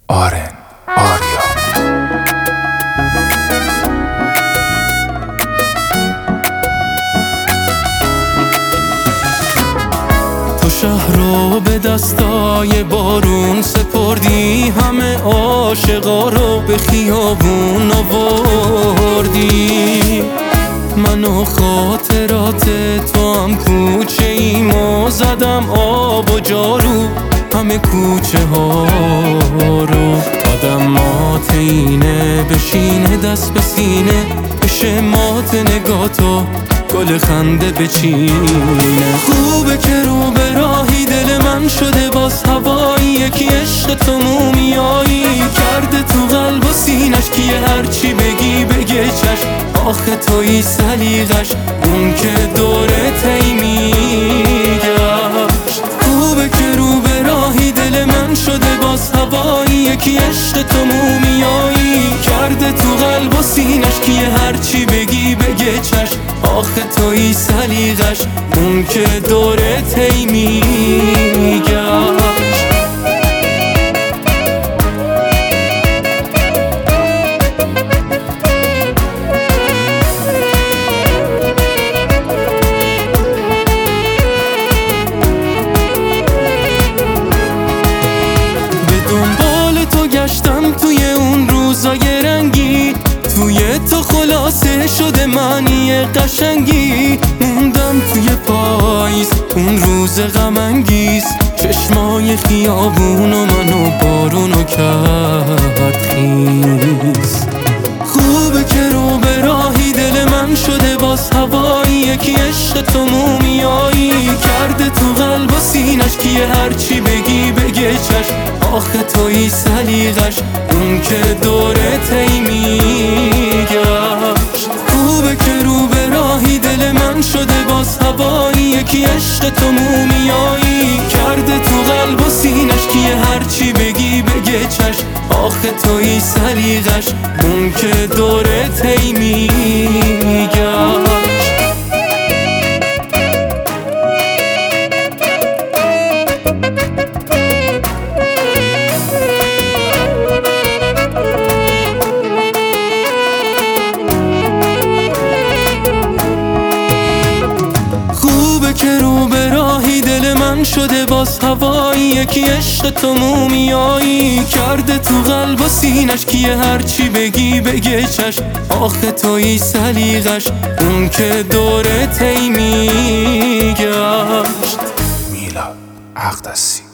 آرن آریا. تو شهر رو به دستای بارون سپردی، همه عاشقا رو به خیابون آوردی. من و خاطرات تو هم کوچه ایم و زدم آب و جارو همه کوچه ها رو. آدمات اینه بشینه دست به سینه، بشه مات نگاه تو گل خنده بچینه. خوبه که رو به راهی دل من شده باز هوایی، یکی عشق تو مومیایی کرده تو قلب و سینش، کیه هرچی بگی بگه چشم. آخه توی سلیقش اون که دوره تی میگشت. خوبه که رو به راهی دل من شده باز هوایی، یکی عشق تو مومیایی کرده تو قلب و سینش، کیه هرچی بگی بگه چشم. آخه توی سلیقش اون که دوره تی میگشت. گشتم توی اون روزای رنگی، توی تو خلاصه شده معنی قشنگی. موندم توی پاییز اون روز غم انگیز، چشمای خیابون و منو بارونو کرد خیز. خوبه که رو به راهی دل من شده باز هوایی، یکی عشق تو مومیایی کرده تو قلب و سینش، کیه هرچی بگی بگه چشم. آخه توی سلیقش اون که دوره تی میگشت. خوبه که رو به راهی دل من شده باز هوایی، یکی عشق تو مومیایی کرده تو قلب و سینش، کیه هرچی بگی بگه چشم. آخه توی سلیقش اون که دوره تی میگشت. که رو به راهی دل من شده باز هوایی، یکی عشق تو مومیایی کرده تو قلب و سینش، کیه هرچی بگی بگه چشم. آخه توی سلیقش اون که دوره تی میگشت. میلاد اقدسی.